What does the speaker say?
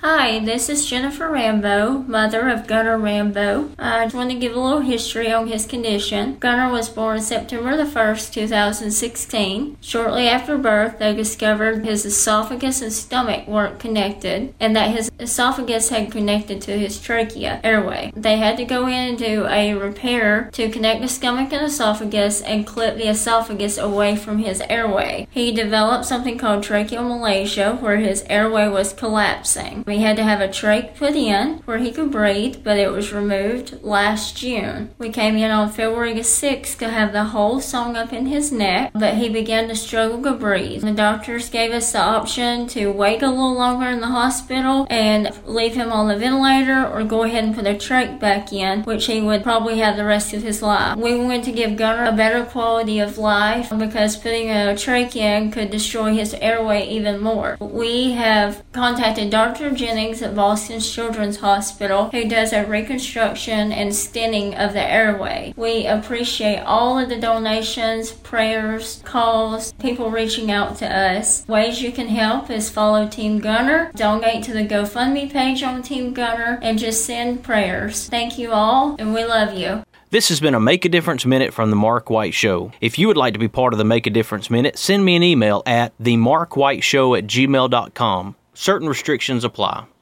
Hi, this is Jennifer Rambo, mother of Gunnar Rambo. I just want to give a little history on his condition. Gunnar was born September the 1st, 2016. Shortly after birth, they discovered his esophagus and stomach weren't connected, and that his esophagus had connected to his trachea, airway. They had to go in and do a repair to connect the stomach and esophagus and clip the esophagus away from his airway. He developed something called tracheomalacia, where his airway was collapsing. We had to have a trach put in where he could breathe, but it was removed last June. We came in on February 6th to have the hole sewn up in his neck, but he began to struggle to breathe. The doctors gave us the option to wait a little longer in the hospital and leave him on the ventilator or go ahead and put a trach back in, which he would probably have the rest of his life. We wanted to give Gunnar a better quality of life because putting a trach in could destroy his airway even more. We have contacted Dr. Jennings at Boston Children's Hospital, who does a reconstruction and stenting of the airway. We appreciate all of the donations, prayers, calls, people reaching out to us. Ways you can help is follow Team Gunnar, donate to the GoFundMe page on Team Gunnar, and just send prayers. Thank you all, and we love you. This has been a Make a Difference Minute from The Mark White Show. If you would like to be part of the Make a Difference Minute, send me an email at themarkwhiteshow@gmail.com. Certain restrictions apply.